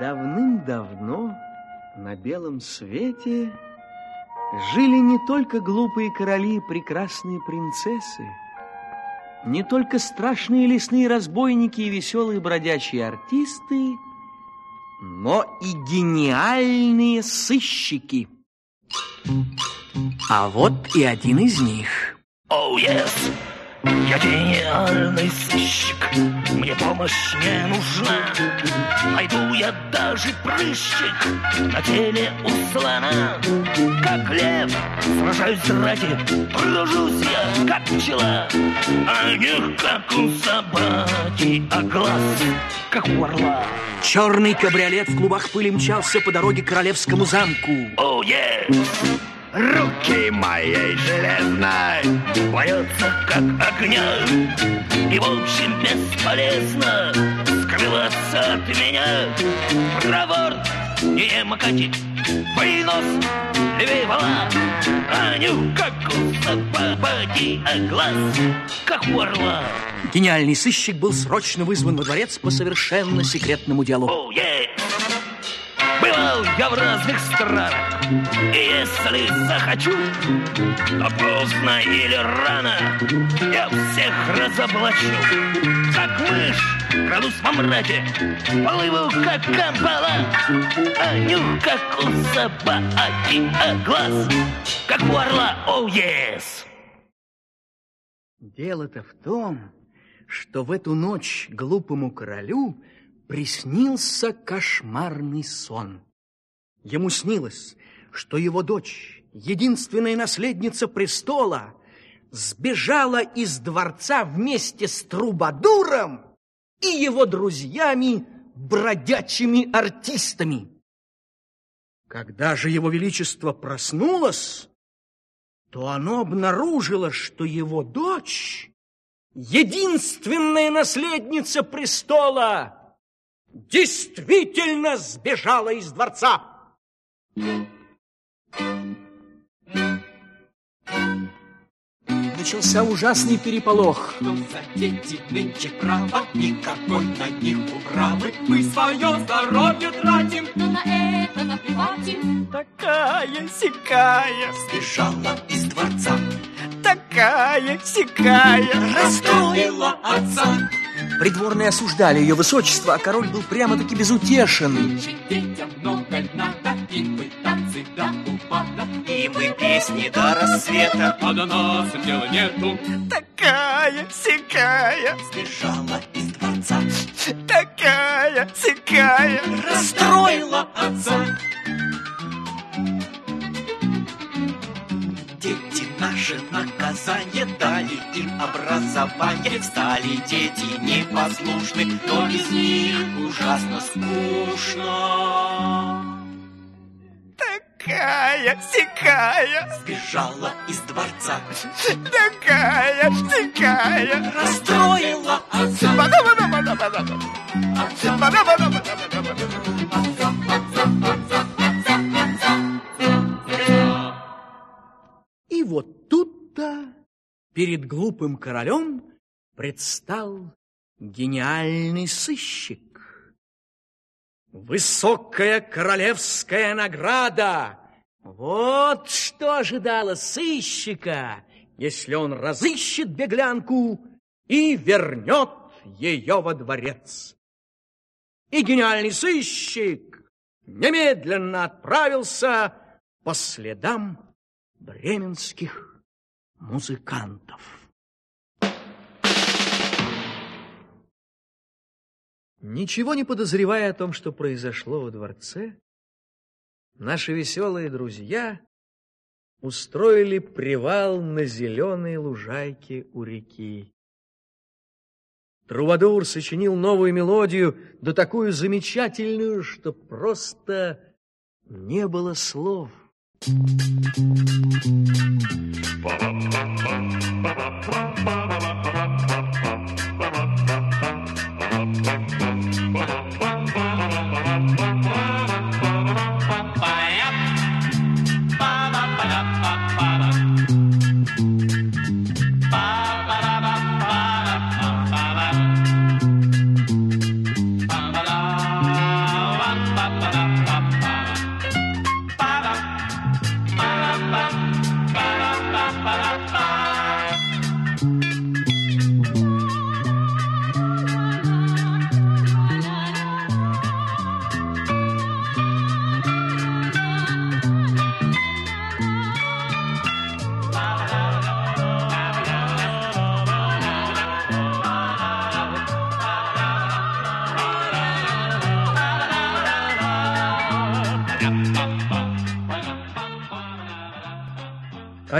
Давным-давно на белом свете жили не только глупые короли и прекрасные принцессы, не только страшные лесные разбойники и веселые бродячие артисты, но и гениальные сыщики. А вот и один из них. Oh, yes! Я гениальный сыщик, мне помощь не нужна. Найду я даже прыщик на теле у слона. Как лев сражаюсь ради, тружусь я, как пчела. А не как у собаки, а глаз, как у орла. Черный кабриолет в клубах пыли мчался по дороге к королевскому замку. Oh, yes! Руки моей железной боятся как огня, и в общем бесполезно скрываться от меня. Проворт, не макатик, вынос, левей вала, а нюх как у собаки, а глаз как у орла. Гениальный сыщик был срочно вызван во дворец по совершенно секретному делу. Oh, yeah. Бывал я в разных странах, и если захочу, то поздно или рано я всех разоблачу. Как мышь, крадусь во мраке, плыву как камбала, а нюх как у собаки, а глаз как у орла. Oh, yes! Дело-то в том, что в эту ночь глупому королю приснился кошмарный сон. Ему снилось, что его дочь, единственная наследница престола, сбежала из дворца вместе с Трубадуром и его друзьями, бродячими артистами. Когда же его величество проснулось, то оно обнаружило, что его дочь, единственная наследница престола, действительно сбежала из дворца. Начался ужасный переполох. Что за дети нынче право, никакой на них управы. Мы свое здоровье тратим, но на это наплевать им. Такая-сякая Сбежала из дворца, такая-сякая расстроила отца. Придворные осуждали ее высочество, а король был прямо-таки безутешен. Детям много надо, и мы танцы до упада, и мы песни до рассвета. а до нас дела нету. Такая-сякая Сбежала из дворца, такая-сякая расстроила отца. Дети наши наказание дали, им образование. Стали дети непослушны, но без них ужасно скучно. Такая-сякая Сбежала из дворца, такая-сякая расстроила отца. И вот тут-то перед глупым королем предстал гениальный сыщик. Высокая королевская награда! Вот что ожидало сыщика, если он разыщет беглянку и вернет ее во дворец. И гениальный сыщик немедленно отправился по следам бременских музыкантов. Ничего не подозревая о том, что произошло во дворце, наши веселые друзья устроили привал на зеленой лужайке у реки. Трубадур сочинил новую мелодию, да такую замечательную, что просто не было слов.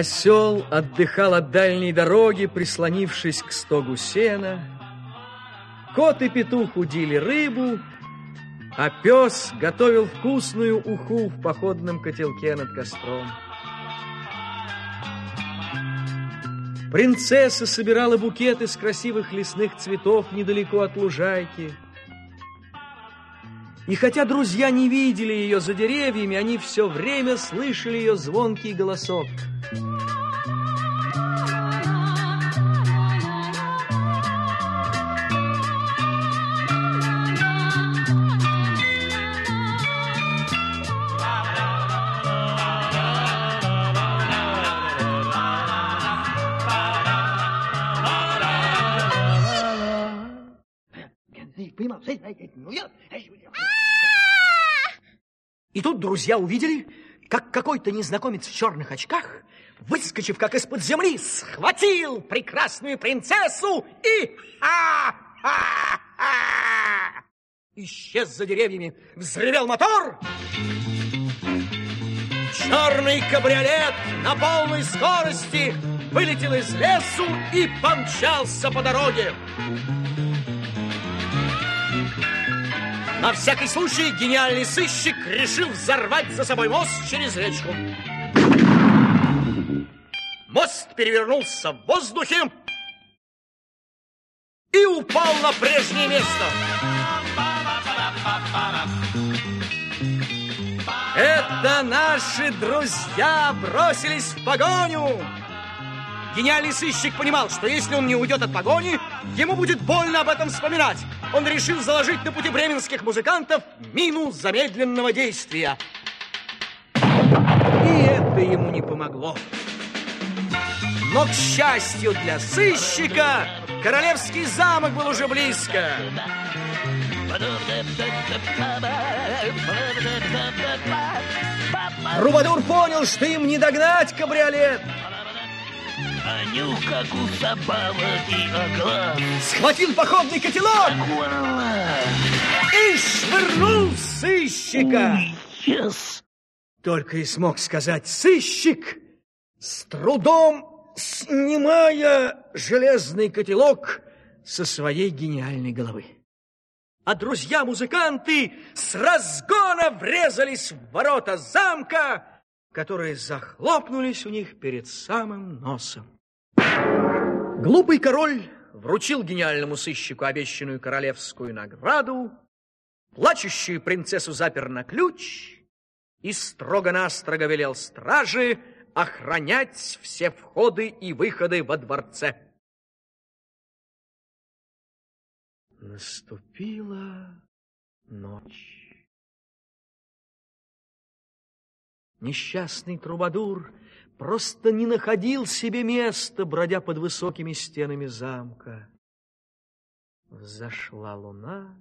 Осел отдыхал от дальней дороги, прислонившись к стогу сена. Кот и петух удили рыбу, а пес готовил вкусную уху в походном котелке над костром. Принцесса собирала букет из красивых лесных цветов недалеко от лужайки. И хотя друзья не видели ее за деревьями, они все время слышали ее звонкий голосок. И тут друзья увидели, как какой-то незнакомец в черных очках, выскочив как из-под земли, схватил прекрасную принцессу и исчез за деревьями. Взревел мотор. Черный кабриолет на полной скорости вылетел из лесу и помчался по дороге. На всякий случай гениальный сыщик решил взорвать за собой мост через речку. Мост перевернулся в воздухе и упал на прежнее место. Это наши друзья бросились в погоню. Гениальный сыщик понимал, что если он не уйдет от погони, ему будет больно об этом вспоминать. Он решил заложить на пути бременских музыкантов мину замедленного действия. И это ему не помогло. Но, к счастью для сыщика, королевский замок был уже близко. Трубадур понял, что им не догнать кабриолет. А нюх, как у собак и оглас. Схватил походный котелок и швырнул сыщика. Yes. Только и смог сказать сыщик, с трудом снимая железный котелок со своей гениальной головы. А друзья-музыканты с разгона врезались в ворота замка, которые захлопнулись у них перед самым носом. Глупый король вручил гениальному сыщику обещанную королевскую награду, плачущую принцессу запер на ключ и строго-настрого велел страже охранять все входы и выходы во дворце. Наступила ночь. Несчастный Трубадур просто не находил себе места, бродя под высокими стенами замка. Взошла луна,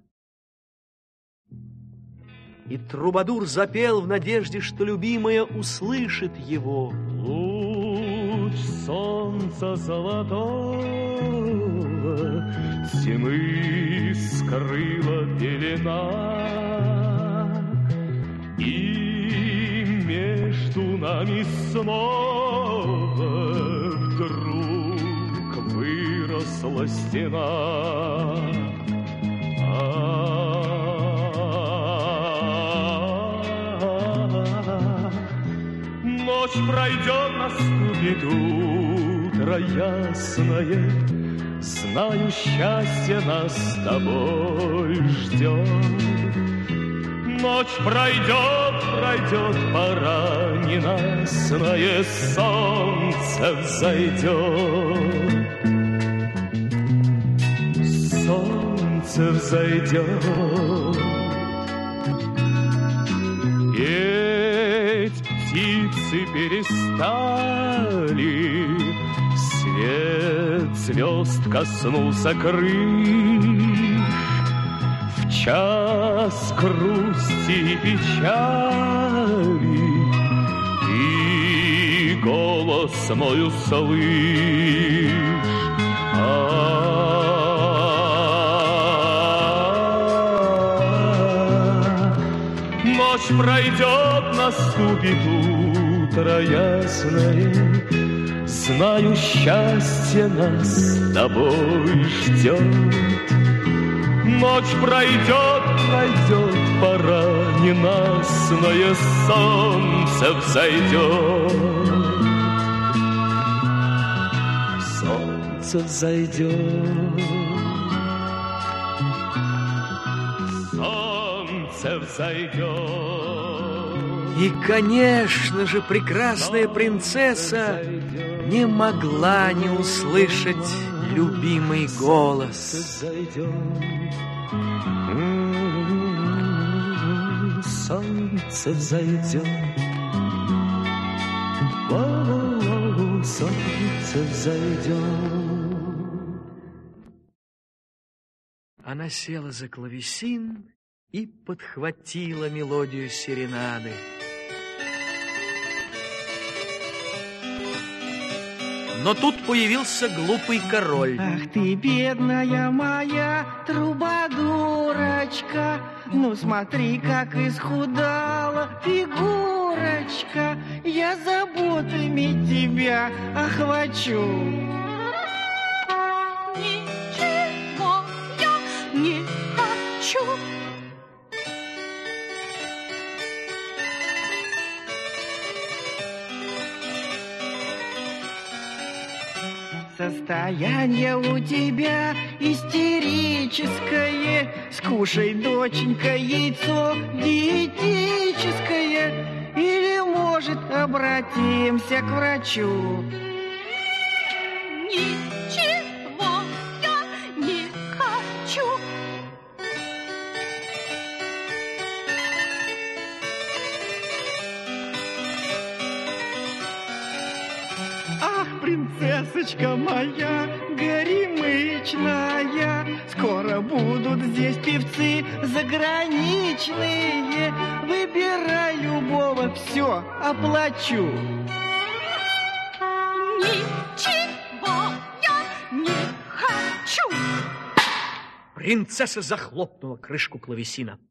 и Трубадур запел в надежде, что любимая услышит его. Луч солнца золотого тьмы скрыла пелена, и между нами снова вдруг выросла стена. Ночь пройдет, наступит утро ясное, знаю, счастье нас с тобой ждет. Ночь пройдет, пройдет, пора ненастное, солнце взойдет. Солнце взойдет. Петь птицы перестали, свет звезд коснулся крыш. В час грусти и печали ты голос мой услышь. Ночь пройдет, наступит утро ясное, Знаю, счастье нас с тобой ждет. Ночь пройдет, пройдет, пора ненастное, солнце взойдет. Солнце взойдет. Солнце взойдет. И, конечно же, прекрасная принцесса не могла не услышать любимый голос. Солнце взойдет. Солнце взойдет. Она села за клавесин и подхватила мелодию серенады. Но тут появился глупый король. Ах ты, бедная моя трубадурочка, ну смотри, как исхудала фигурочка. Я заботами тебя охвачу. Ничего я не хочу. Состояние у тебя истерическое. Скушай, доченька, яйцо диетическое. Или, может, обратимся к врачу. Ничего я не хочу. Ах, принцессочка моя горемычная, скоро будут здесь певцы заграничные. Выбирай любого, все оплачу. Ничего я не хочу. Принцесса захлопнула крышку клавесина.